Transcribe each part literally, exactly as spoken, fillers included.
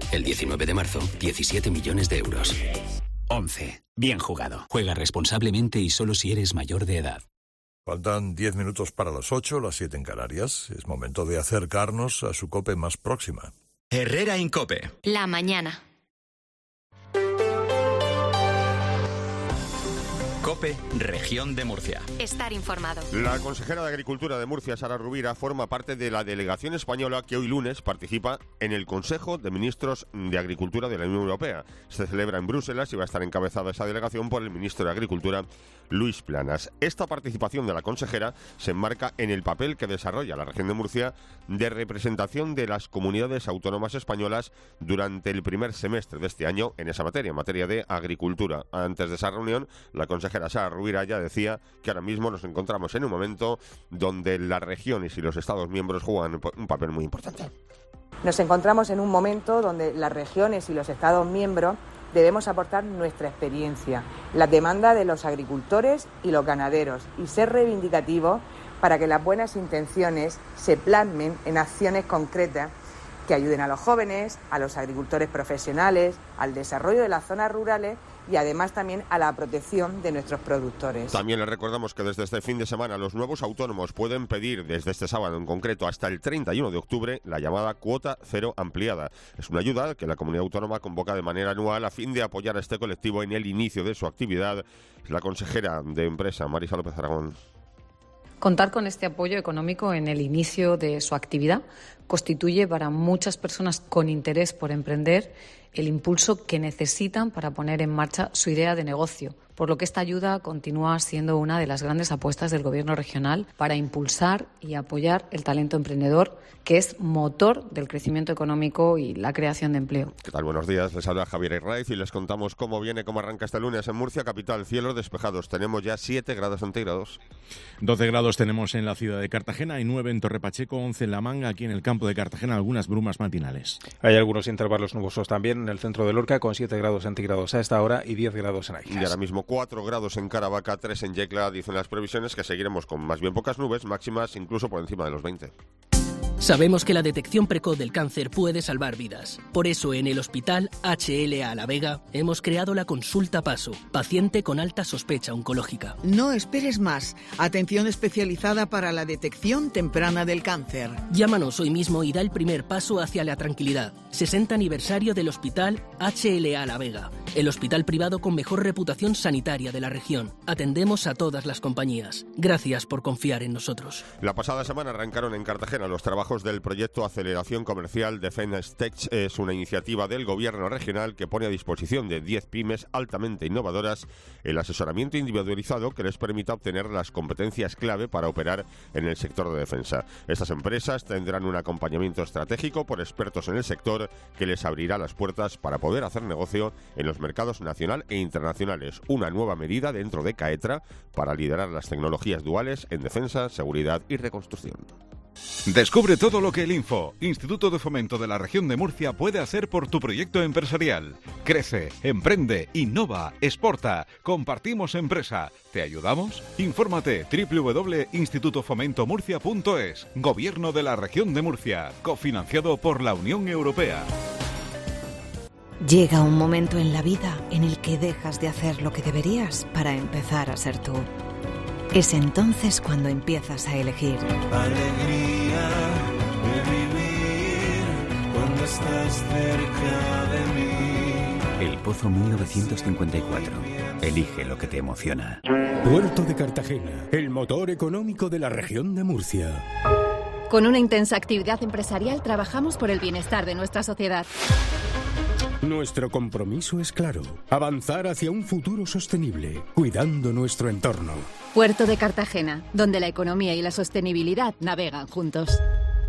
El diecinueve de marzo, diecisiete millones de euros. once. Bien jugado. Juega responsablemente y solo si eres mayor de edad. Faltan diez minutos para las ocho, las siete en Canarias. Es momento de acercarnos a su COPE más próxima. Herrera Incope. La mañana. COPE, Región de Murcia. Estar informado. La consejera de Agricultura de Murcia, Sara Rubira, forma parte de la delegación española que hoy lunes participa en el Consejo de Ministros de Agricultura de la Unión Europea. Se celebra en Bruselas y va a estar encabezada esa delegación por el ministro de Agricultura, Luis Planas. Esta participación de la consejera se enmarca en el papel que desarrolla la región de Murcia de representación de las comunidades autónomas españolas durante el primer semestre de este año en esa materia, en materia de agricultura. Antes de esa reunión, la consejera Sara Rubira ya decía que ahora mismo nos encontramos en un momento donde las regiones y los Estados miembros juegan un papel muy importante. Nos encontramos en un momento donde las regiones y los Estados miembros debemos aportar nuestra experiencia, la demanda de los agricultores y los ganaderos y ser reivindicativos para que las buenas intenciones se plasmen en acciones concretas que ayuden a los jóvenes, a los agricultores profesionales, al desarrollo de las zonas rurales y además también a la protección de nuestros productores. También les recordamos que desde este fin de semana los nuevos autónomos pueden pedir desde este sábado en concreto hasta el treinta y uno de octubre la llamada cuota cero ampliada. Es una ayuda que la comunidad autónoma convoca de manera anual a fin de apoyar a este colectivo en el inicio de su actividad. La consejera de Empresa, Marisa López Aragón. Contar con este apoyo económico en el inicio de su actividad constituye para muchas personas con interés por emprender el impulso que necesitan para poner en marcha su idea de negocio, por lo que esta ayuda continúa siendo una de las grandes apuestas del Gobierno regional para impulsar y apoyar el talento emprendedor, que es motor del crecimiento económico y la creación de empleo. ¿Qué tal? Buenos días. Les habla Javier Herraiz y les contamos cómo viene, cómo arranca este lunes en Murcia capital. Cielos despejados. Tenemos ya siete grados centígrados. doce grados tenemos en la ciudad de Cartagena y nueve en Torrepacheco, once en La Manga. Aquí en el campo de Cartagena algunas brumas matinales. Hay algunos intervalos nubosos también en el centro de Lorca con siete grados centígrados a esta hora y diez grados en Aijas. Y ahora mismo cuatro grados en Caravaca, tres en Yecla. Dicen las previsiones que seguiremos con más bien pocas nubes, máximas incluso por encima de los veinte. Sabemos que la detección precoz del cáncer puede salvar vidas. Por eso en el Hospital H L A La Vega hemos creado la Consulta Paso, paciente con alta sospecha oncológica. No esperes más. Atención especializada para la detección temprana del cáncer. Llámanos hoy mismo y da el primer paso hacia la tranquilidad. sesenta aniversario del Hospital H L A La Vega, el hospital privado con mejor reputación sanitaria de la región. Atendemos a todas las compañías. Gracias por confiar en nosotros. La pasada semana arrancaron en Cartagena los trabajos del proyecto Aceleración Comercial Defence Tech. Es una iniciativa del Gobierno regional que pone a disposición de diez pymes altamente innovadoras el asesoramiento individualizado que les permita obtener las competencias clave para operar en el sector de defensa. Estas empresas tendrán un acompañamiento estratégico por expertos en el sector que les abrirá las puertas para poder hacer negocio en los mercados nacional e internacionales. Una nueva medida dentro de CAETRA para liderar las tecnologías duales en defensa, seguridad y reconstrucción. Descubre todo lo que el Info, Instituto de Fomento de la Región de Murcia, puede hacer por tu proyecto empresarial. Crece, emprende, innova, exporta. Compartimos empresa. ¿Te ayudamos? Infórmate doble u doble u doble u punto instituto fomento murcia punto es. Gobierno de la Región de Murcia. Cofinanciado por la Unión Europea. Llega un momento en la vida en el que dejas de hacer lo que deberías para empezar a ser tú. Es entonces cuando empiezas a elegir. Alegría de vivir cuando estás cerca de mí. El Pozo mil novecientos cincuenta y cuatro. Elige lo que te emociona. Puerto de Cartagena, el motor económico de la región de Murcia. Con una intensa actividad empresarial trabajamos por el bienestar de nuestra sociedad. Nuestro compromiso es claro, avanzar hacia un futuro sostenible, cuidando nuestro entorno. Puerto de Cartagena, donde la economía y la sostenibilidad navegan juntos.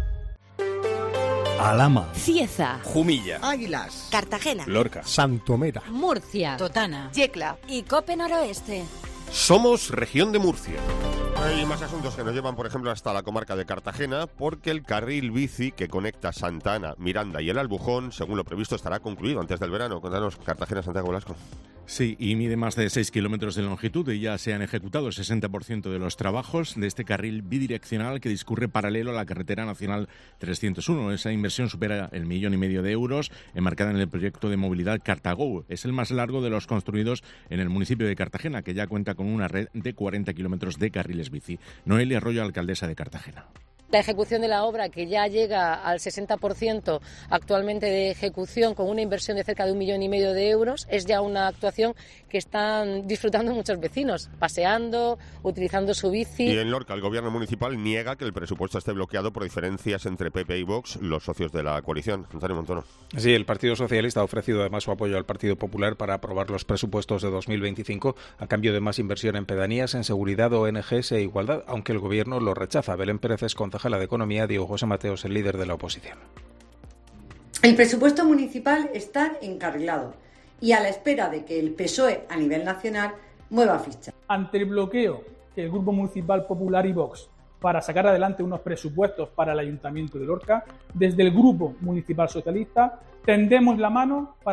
Alhama, Cieza, Jumilla, Águilas, Cartagena, Lorca, Santomera, Murcia, Totana, Yecla y Cope Noroeste. Somos Región de Murcia. Hay más asuntos que nos llevan, por ejemplo, hasta la comarca de Cartagena, porque el carril bici que conecta Santa Ana, Miranda y el Albujón, según lo previsto, estará concluido antes del verano. Cuéntanos, Cartagena, Santiago Velasco. Sí, y mide más de seis kilómetros de longitud y ya se han ejecutado el sesenta por ciento de los trabajos de este carril bidireccional que discurre paralelo a la carretera nacional trescientos uno. Esa inversión supera el millón y medio de euros, enmarcada en el proyecto de movilidad Cartago. Es el más largo de los construidos en el municipio de Cartagena, que ya cuenta con una red de cuarenta kilómetros de carriles bici. Noelia Arroyo, alcaldesa de Cartagena. La ejecución de la obra, que ya llega al sesenta por ciento actualmente de ejecución, con una inversión de cerca de un millón y medio de euros, es ya una actuación que están disfrutando muchos vecinos, paseando, utilizando su bici. Y en Lorca, el gobierno municipal niega que el presupuesto esté bloqueado por diferencias entre P P y Vox, los socios de la coalición. Antonio Montono. Sí, el Partido Socialista ha ofrecido además su apoyo al Partido Popular para aprobar los presupuestos de dos mil veinticinco a cambio de más inversión en pedanías, en seguridad, O N Ges e igualdad, aunque el gobierno lo rechaza. Belén Pérez es concejala de Economía, Diego José Mateos, el líder de la oposición. El presupuesto municipal está encarrilado y a la espera de que el P S O E a nivel nacional mueva ficha. Ante el bloqueo del Grupo Municipal Popular y Vox para sacar adelante unos presupuestos para el Ayuntamiento de Lorca, desde el Grupo Municipal Socialista tendemos la mano para